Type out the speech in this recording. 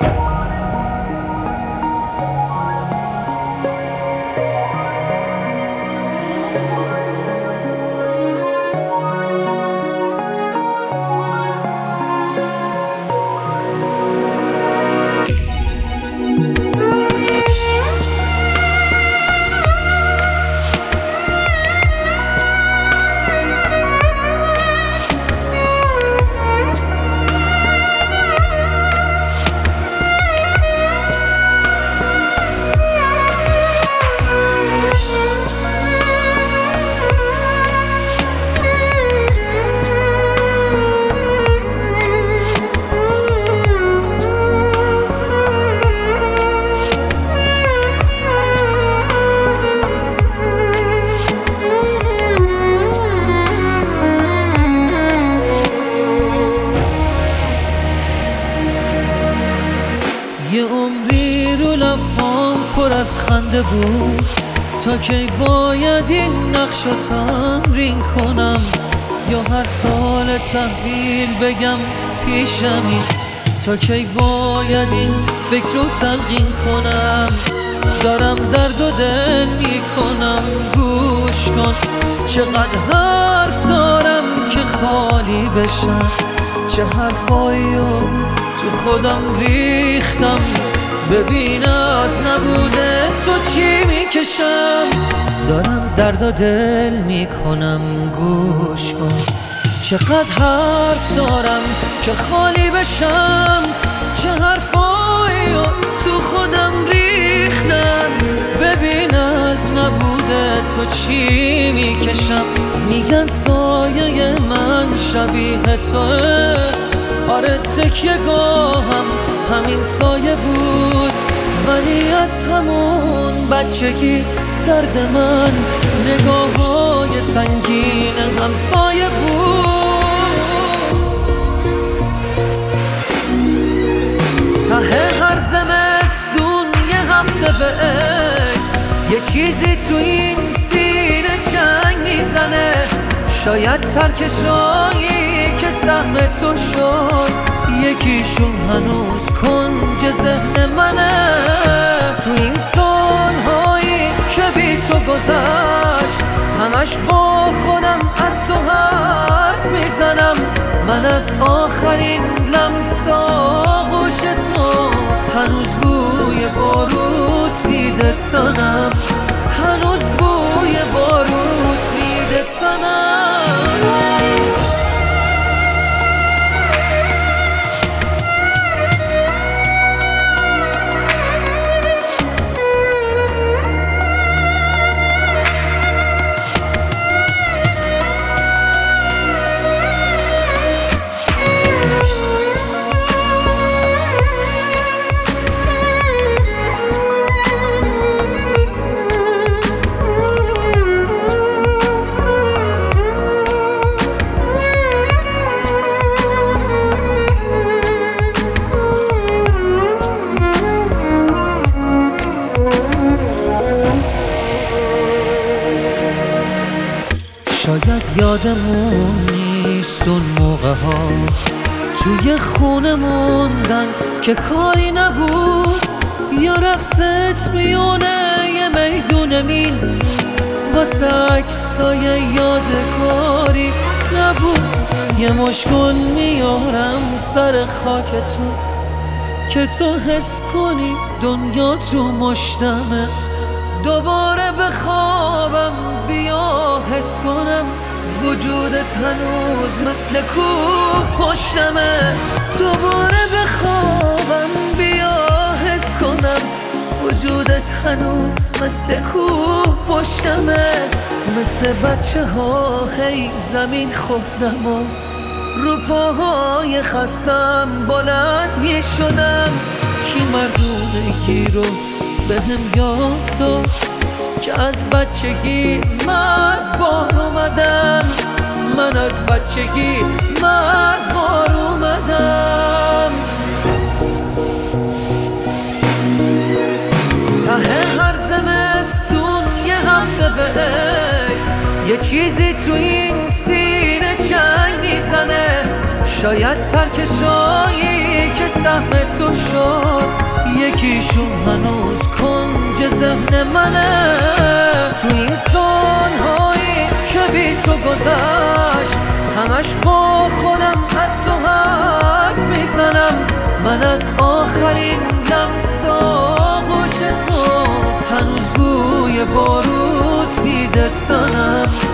یه عمری رو لبام پر از خنده بود، تا کی باید این نقش رو تمرین کنم، یا هر سال تحویل بگم پیشمی، تا کی باید این فکر رو تلقین کنم. دارم درد و دل میکنم، گوش کن چقدر حرف دارم که خالی بشم، چه حرفایی رو تو خودم ریختم. ببین از نبوده تو چی میکشم، دارم درد و دل میکنم، گوش کن چقدر حرف دارم که خالی بشم، چه حرفایی رو تو خودم ریختم. ببین از نبوده تو چی میکشم، میگن سایه من شبیه توه، آره تکیه گاهم همین سایه بود، ولی از همون بچگی درد من نگاه‌های سنگین همسایه بود. ته هر زمستون یه هفته یه چیزی تو این سینه جنگ میزنه، شاید سرکشایی که سهم تو شد یکیشون هنوز کنج ذهن منه. تو این سالهایی که بی تو گذشت، همش با خودم از تو حرف میزنم. من از آخرین لمس آغوش تو هنوز بوی باروت میده تنم، هنوز بوی باروت میده تنم. شاید یادمون نیست اون موقع ها توی خونه موندن که کاری نبود، یا رقصت میونه یه میدون مین واسه عکسای یادگاری نبود. یه مشکل میارم سر خاک تو که تو حس کنی دنیا تو مشتمه، دوباره بخوابم بیا حس کنم وجودت هنوز مثل کوه پشتمه. دوباره بخوابم بیا حس کنم وجودت هنوز مثل کوه پشتمه. مثل بچه ها هی زمین خوردم و رو پاهای خستم بلند می شدم. کی مردونگی رو بهم یاد داد که از بچگی مرگبار اومدم، من از بچگی مرگبار اومدم. ته هر زمستون یه هفته یه چیزی تو این سینه جنگ میزنه، شاید سرکشایی که سهم تو شد یکیشون هنوز کنج ذهن منه. تو این سالهایی که بی تو گذشت همش با خودم از تو حرف میزنم. من از آخرین لمس آغوش تو هنوز بوی باروت میده تنم.